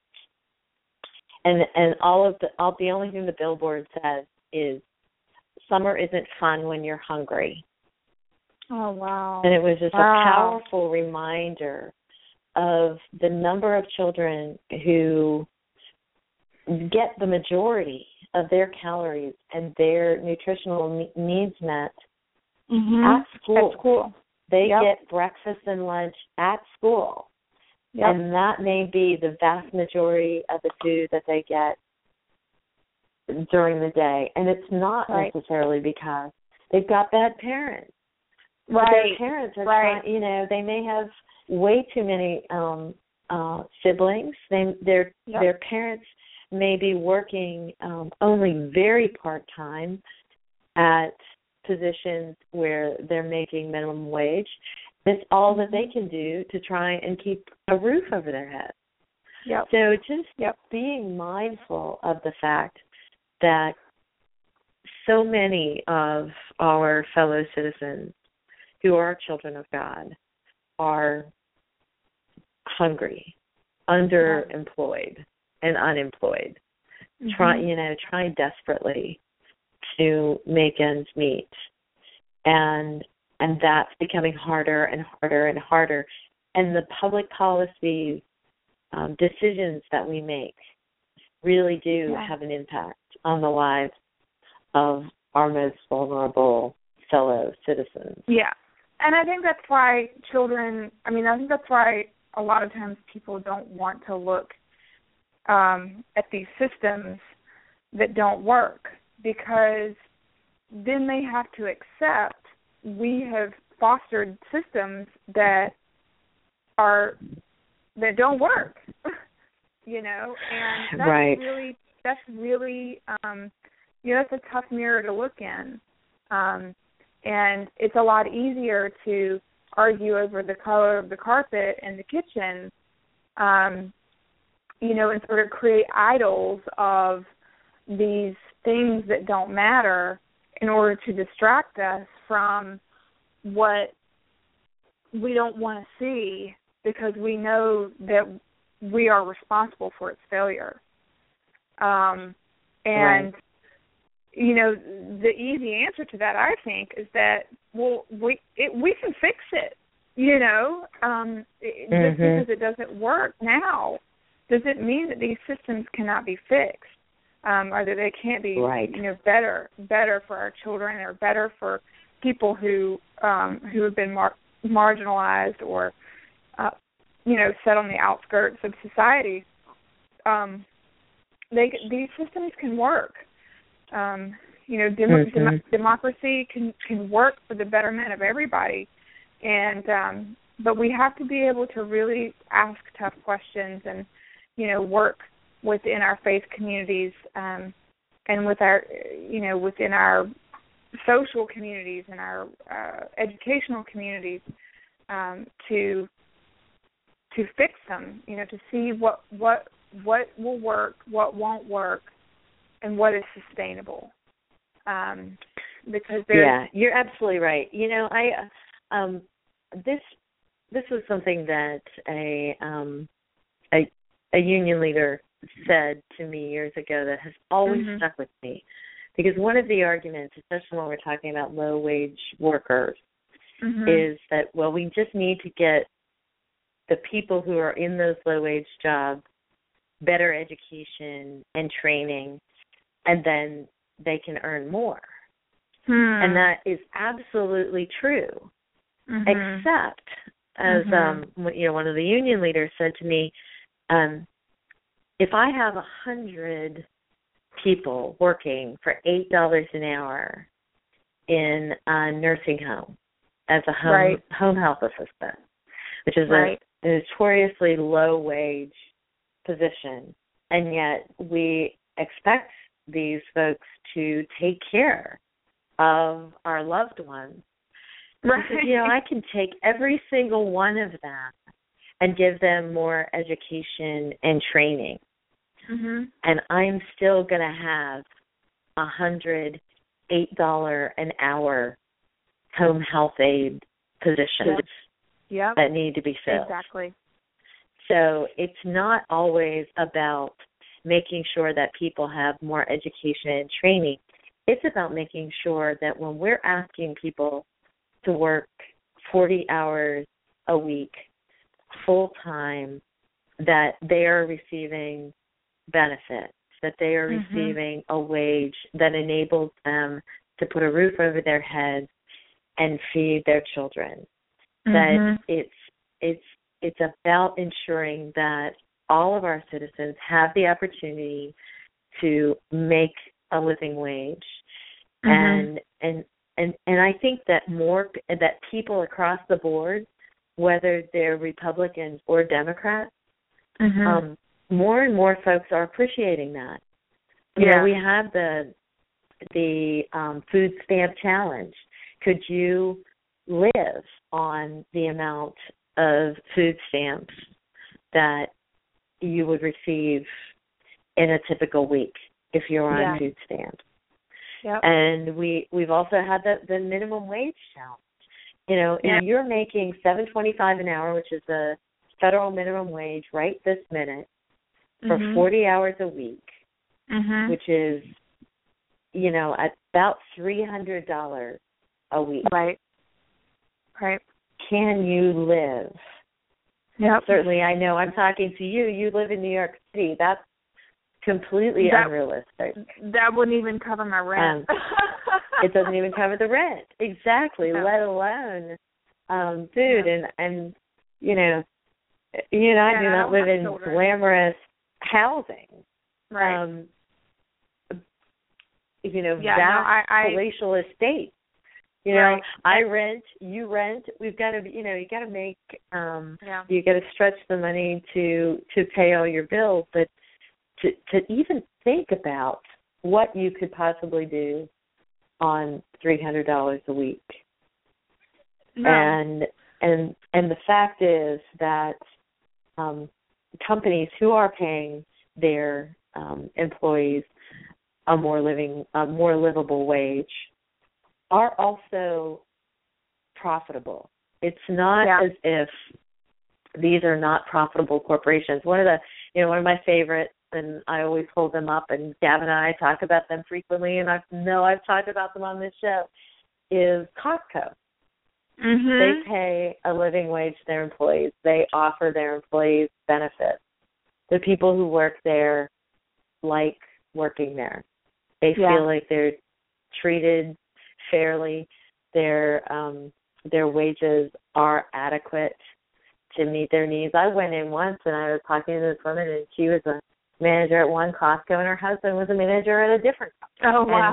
[SPEAKER 5] the only thing the billboard says is, "Summer isn't fun when you're hungry."
[SPEAKER 4] Oh, wow.
[SPEAKER 5] And it was just a powerful reminder of the number of children who get the majority of their calories and their nutritional needs met at school. They get breakfast and lunch at school. And that may be the vast majority of the food that they get during the day. And it's not necessarily because they've got bad parents. Their parents are trying, they may have way too many siblings. Their parents may be working only very part-time at positions where they're making minimum wage. It's all that they can do to try and keep a roof over their head. So just being mindful of the fact that so many of our fellow citizens who are children of God are hungry, underemployed, and unemployed, trying desperately to make ends meet. And that's becoming harder and harder and harder. And the public policy decisions that we make really do have an impact on the lives of our most vulnerable fellow citizens.
[SPEAKER 4] Yeah. And I think that's why a lot of times people don't want to look at these systems that don't work, because then they have to accept we have fostered systems that don't work, and that's really that's a tough mirror to look in. And it's a lot easier to argue over the color of the carpet in the kitchen, and sort of create idols of these things that don't matter in order to distract us from what we don't want to see, because we know that we are responsible for its failure. The easy answer to that, I think, is that, we can fix it, just because it doesn't work now doesn't mean that these systems cannot be fixed, or that they can't be, better for our children, or better for people who have been marginalized or, set on the outskirts of society. These systems can work. You know, democracy can work for the betterment of everybody, and but we have to be able to really ask tough questions and, you know, work within our faith communities and with our, you know, within our social communities and our educational communities to fix them. You know, to see what will work, what won't work, and what is sustainable. Because
[SPEAKER 5] you're absolutely right. You know, this was something that a union leader said to me years ago that has always stuck with me. Because one of the arguments, especially when we're talking about low-wage workers, is that, well, we just need to get the people who are in those low-wage jobs better education and training, and then they can earn more. And that is absolutely true, except, as you know, one of the union leaders said to me, if I have 100 people working for $8 an hour in a nursing home as a home health assistant, which is a notoriously low-wage position, and yet we expect these folks to take care of our loved ones. Because, you know, I can take every single one of them and give them more education and training. And I'm still going to have $108 an hour home health aide positions that need to be filled.
[SPEAKER 4] Exactly.
[SPEAKER 5] So it's not always about making sure that people have more education and training. It's about making sure that when we're asking people to work 40 hours a week, full-time, that they are receiving benefits, that they are receiving a wage that enables them to put a roof over their heads and feed their children. That it's about ensuring that all of our citizens have the opportunity to make a living wage, and I think that that people across the board, whether they're Republicans or Democrats, more and more folks are appreciating that. You know, we have the food stamp challenge. Could you live on the amount of food stamps that you would receive in a typical week if you're on food stamps? And we've also had the minimum wage challenge. You know, if you're making $7.25 an hour, which is the federal minimum wage right this minute, for 40 hours a week, which is, you know, about $300 a week. Right. Can you live? Certainly, I know I'm talking to you. You live in New York City. That's completely unrealistic.
[SPEAKER 4] That wouldn't even cover my rent.
[SPEAKER 5] It doesn't even cover the rent. Exactly, let alone food. And you know, I do not live in glamorous housing. You know, vast palatial estates. You know, I rent, you rent. We've got to, you know, you got to make, you got to stretch the money to pay all your bills, but to even think about what you could possibly do on $300 a week. And the fact is that companies who are paying their employees a more livable wage are also profitable. It's not as if these are not profitable corporations. One of my favorites, and I always hold them up, and Gavin and I talk about them frequently, and I know I've talked about them on this show, is Costco. They pay a living wage to their employees. They offer their employees benefits. The people who work there like working there. They feel like they're treated fairly. Their wages are adequate to meet their needs. I went in once and I was talking to this woman, and she was a manager at one Costco, and her husband was a manager at a different Costco.
[SPEAKER 4] Oh, wow.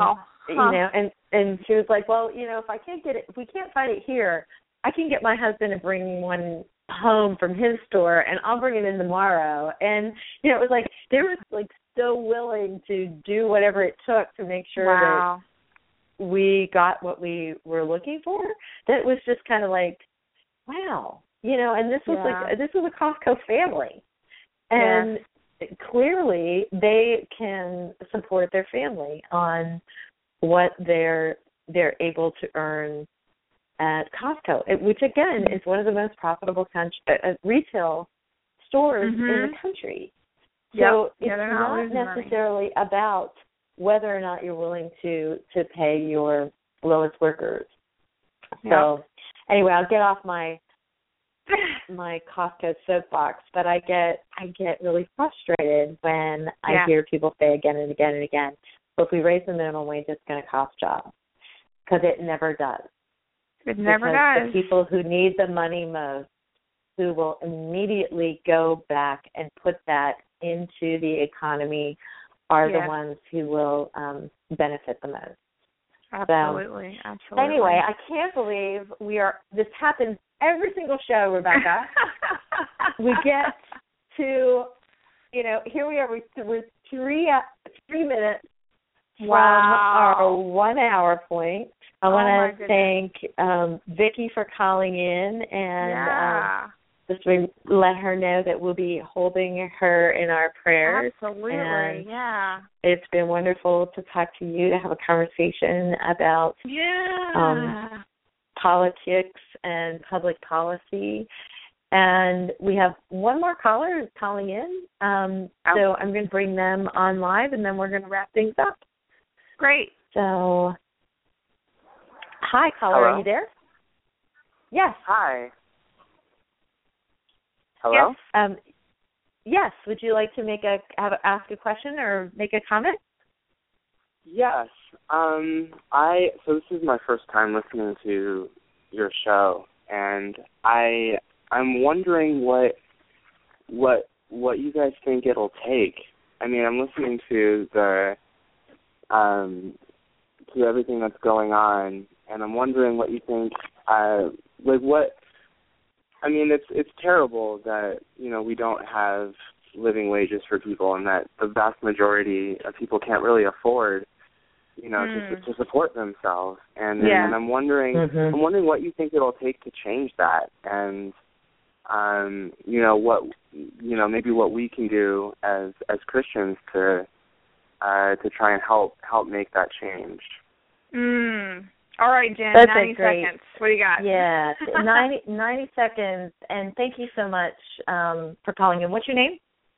[SPEAKER 5] you know, and she was like, well, you know, if we can't find it here, I can get my husband to bring one home from his store, and I'll bring it in tomorrow. And, you know, it was like they were, like, so willing to do whatever it took to make sure that we got what we were looking for. That was just kind of like, wow. You know, and this was a Costco family. And clearly they can support their family on what they're able to earn at Costco, which again is one of the most profitable retail stores in the country. So it's not necessarily about whether or not you're willing to pay your lowest workers. So anyway, I'll get off my Costco soapbox, but I get really frustrated when I hear people say again and again and again, well, if we raise the minimum wage, it's going to cost jobs, because it never does.
[SPEAKER 4] It never does.
[SPEAKER 5] The people who need the money most, who will immediately go back and put that into the economy, are the ones who will benefit the most.
[SPEAKER 4] Absolutely.
[SPEAKER 5] Anyway, I can't believe this happens every single show, Rebecca. We get to, you know, here we are, we're 3 minutes from our 1 hour point. I want to thank Vicki for calling in and just let her know that we'll be holding her in our prayers.
[SPEAKER 4] Absolutely,
[SPEAKER 5] and it's been wonderful to talk to you, to have a conversation about politics and public policy. And we have one more caller calling in, so I'm going to bring them on live, and then we're going to wrap things up.
[SPEAKER 4] Great.
[SPEAKER 5] So, hi, caller.
[SPEAKER 8] Hello?
[SPEAKER 5] Are you there? Yes.
[SPEAKER 8] Hi. Hello?
[SPEAKER 5] Yes. Yes. Would you like to ask a question or make a comment?
[SPEAKER 8] Yes. So this is my first time listening to your show, and I'm wondering what you guys think it'll take. I mean, I'm listening to to everything that's going on, and I'm wondering what you think. I mean, it's terrible that, you know, we don't have living wages for people, and that the vast majority of people can't really afford, you know, to support themselves. And I'm wondering, what you think it'll take to change that, and maybe what we can do as Christians to try and help make that change.
[SPEAKER 4] All right, Jen,
[SPEAKER 5] That's
[SPEAKER 4] 90 seconds. What do you got?
[SPEAKER 5] Yeah, 90 seconds, and thank you so much for calling in. What's your name?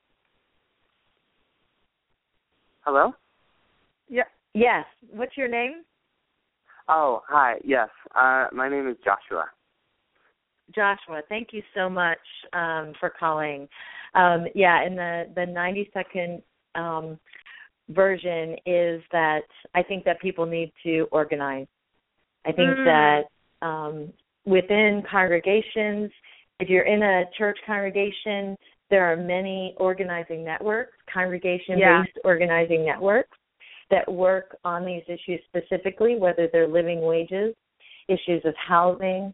[SPEAKER 8] Hello?
[SPEAKER 5] Yeah. Yes. What's your name?
[SPEAKER 8] Oh, hi. Yes. My name is Joshua.
[SPEAKER 5] Joshua, thank you so much for calling. And the 90-second version is that I think that people need to organize. I think that within congregations, if you're in a church congregation, there are many organizing networks, congregation-based organizing networks that work on these issues specifically, whether they're living wages, issues of housing,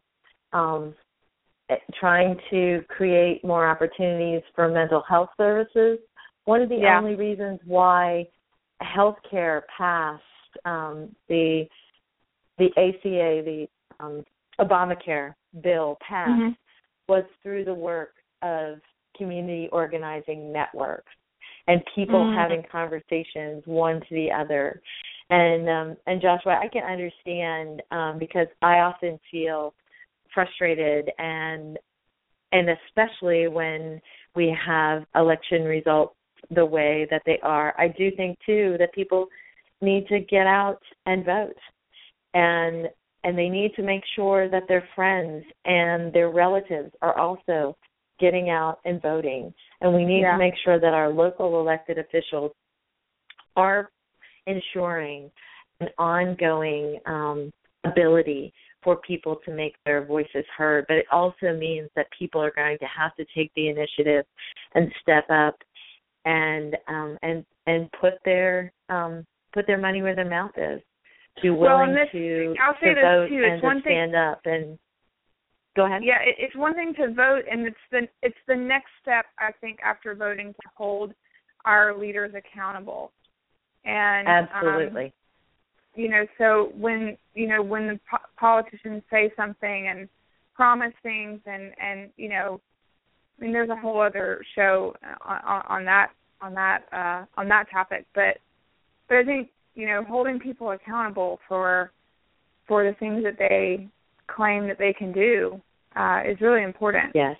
[SPEAKER 5] trying to create more opportunities for mental health services. One of the only reasons why healthcare passed the ACA, the Obamacare bill passed, was through the work of community organizing networks and people having conversations one to the other. And Joshua, I can understand because I often feel frustrated, and especially when we have election results the way that they are. I do think too that people need to get out and vote, and they need to make sure that their friends and their relatives are also getting out and voting. And we need to make sure that our local elected officials are ensuring an ongoing ability for people to make their voices heard. But it also means that people are going to have to take the initiative and step up and put their money where their mouth is. be willing
[SPEAKER 4] I'll say
[SPEAKER 5] to vote
[SPEAKER 4] too.
[SPEAKER 5] and to stand up. And go ahead.
[SPEAKER 4] Yeah, it's one thing to vote, and it's the next step, I think, after voting, to hold our leaders accountable. And
[SPEAKER 5] absolutely.
[SPEAKER 4] So when the politicians say something and promise things, and there's a whole other show on that topic, but I think holding people accountable for the things that they claim that they can do is really important.
[SPEAKER 5] Yes,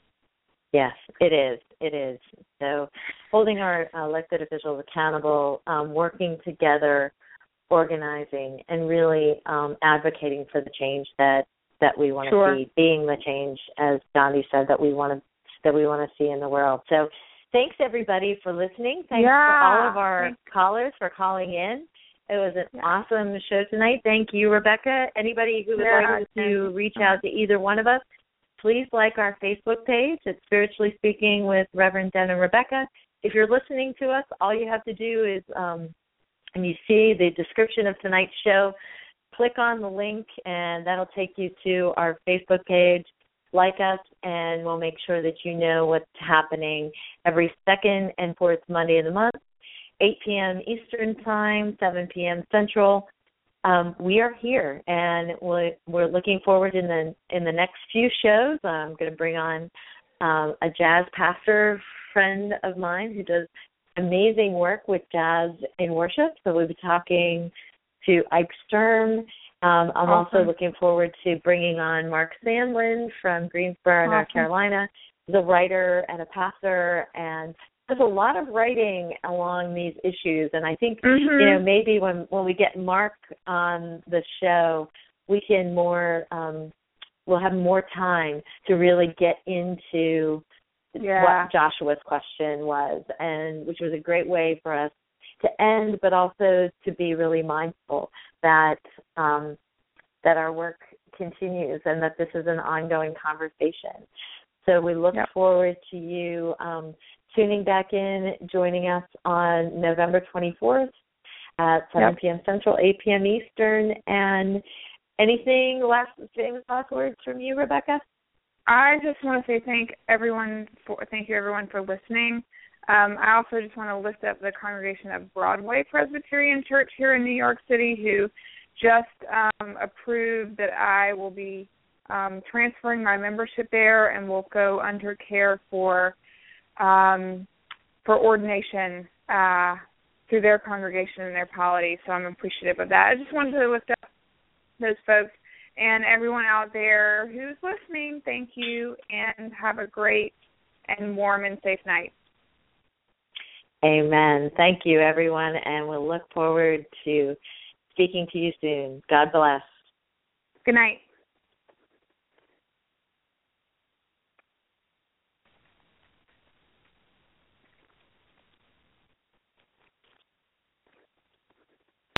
[SPEAKER 5] it is. It is. So holding our elected officials accountable, working together, organizing, and really advocating for the change that we want to see, being the change, as Gandhi said, that we want to see in the world. So thanks, everybody, for listening. Thanks for all of our callers for calling in. It was an awesome show tonight. Thank you, Rebecca. Anybody who would like to reach out to either one of us, please like our Facebook page. It's Spiritually Speaking with Reverend Den and Rebecca. If you're listening to us, all you have to do is, and you see the description of tonight's show, click on the link, and that'll take you to our Facebook page. Like us, and we'll make sure that you know what's happening every second and fourth Monday of the month, 8 p.m. Eastern Time, 7 p.m. Central. We are here, and we're looking forward in the next few shows. I'm going to bring on a jazz pastor friend of mine who does amazing work with jazz in worship. So we'll be talking to Ike Sturm. I'm also looking forward to bringing on Mark Sandlin from Greensboro, North Carolina. He's a writer and a pastor, and there's a lot of writing along these issues. And I think, maybe when we get Mark on the show, we can we'll have more time to really get into what Joshua's question was, and which was a great way for us to end, but also to be really mindful that our work continues and that this is an ongoing conversation. So we look forward to you tuning back in, joining us on November 24th at 7 p.m. Central, 8 p.m. Eastern. And anything famous last words from you, Rebecca?
[SPEAKER 4] I just want to say thank you everyone for listening. I also just want to lift up the congregation of Broadway Presbyterian Church here in New York City, who just approved that I will be transferring my membership there and will go under care for ordination through their congregation and their polity. So I'm appreciative of that. I just wanted to lift up those folks and everyone out there who's listening. Thank you, and have a great and warm and safe night.
[SPEAKER 5] Amen. Thank you, everyone, and we'll look forward to speaking to you soon. God bless.
[SPEAKER 4] Good night.